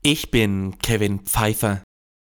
Ich bin Kevin Pfeiffer.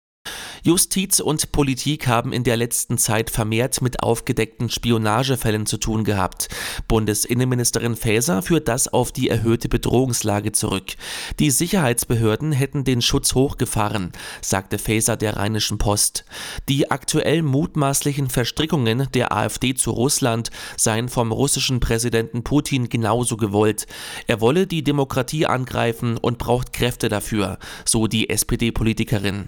Justiz und Politik haben in der letzten Zeit vermehrt mit aufgedeckten Spionagefällen zu tun gehabt. Bundesinnenministerin Faeser führt das auf die erhöhte Bedrohungslage zurück. Die Sicherheitsbehörden hätten den Schutz hochgefahren, sagte Faeser der Rheinischen Post. Die aktuell mutmaßlichen Verstrickungen der AfD zu Russland seien vom russischen Präsidenten Putin genauso gewollt. Er wolle die Demokratie angreifen und braucht Kräfte dafür, so die SPD-Politikerin.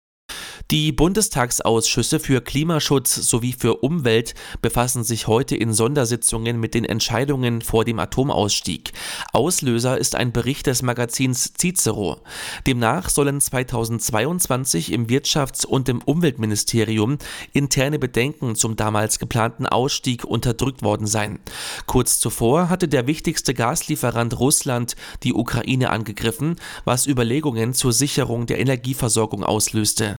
Die Bundestagsausschüsse für Klimaschutz sowie für Umwelt befassen sich heute in Sondersitzungen mit den Entscheidungen vor dem Atomausstieg. Auslöser ist ein Bericht des Magazins Cicero. Demnach sollen 2022 im Wirtschafts- und im Umweltministerium interne Bedenken zum damals geplanten Ausstieg unterdrückt worden sein. Kurz zuvor hatte der wichtigste Gaslieferant Russland die Ukraine angegriffen, was Überlegungen zur Sicherung der Energieversorgung auslöste.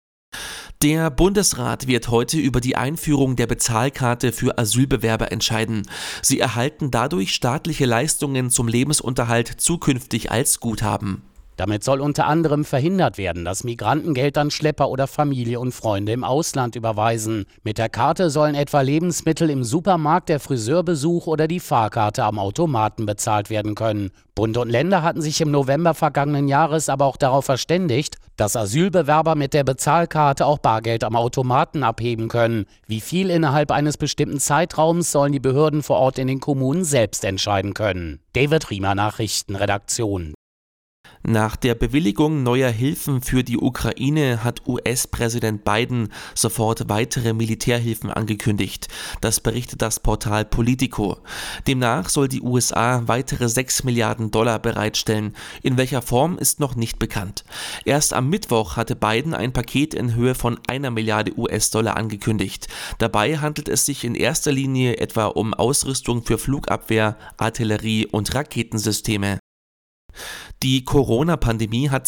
Der Bundesrat wird heute über die Einführung der Bezahlkarte für Asylbewerber entscheiden. Sie erhalten dadurch staatliche Leistungen zum Lebensunterhalt zukünftig als Guthaben. Damit soll unter anderem verhindert werden, dass Migranten Geld an Schlepper oder Familie und Freunde im Ausland überweisen. Mit der Karte sollen etwa Lebensmittel im Supermarkt, der Friseurbesuch oder die Fahrkarte am Automaten bezahlt werden können. Bund und Länder hatten sich im November vergangenen Jahres aber auch darauf verständigt, dass Asylbewerber mit der Bezahlkarte auch Bargeld am Automaten abheben können. Wie viel innerhalb eines bestimmten Zeitraums sollen die Behörden vor Ort in den Kommunen selbst entscheiden können. David Riemer, Nachrichtenredaktion. Nach der Bewilligung neuer Hilfen für die Ukraine hat US-Präsident Biden sofort weitere Militärhilfen angekündigt. Das berichtet das Portal Politico. Demnach soll die USA weitere $6 Milliarden bereitstellen. In welcher Form ist noch nicht bekannt. Erst am Mittwoch hatte Biden ein Paket in Höhe von $1 Milliarde angekündigt. Dabei handelt es sich in erster Linie etwa um Ausrüstung für Flugabwehr, Artillerie und Raketensysteme. Die Corona-Pandemie hat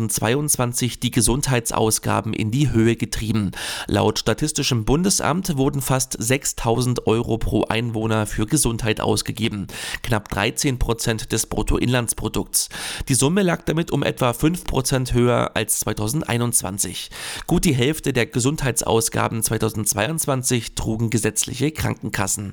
2022 die Gesundheitsausgaben in die Höhe getrieben. Laut Statistischem Bundesamt wurden fast 6.000 € pro Einwohner für Gesundheit ausgegeben, knapp 13% des Bruttoinlandsprodukts. Die Summe lag damit um etwa 5% höher als 2021. Gut die Hälfte der Gesundheitsausgaben 2022 trugen gesetzliche Krankenkassen.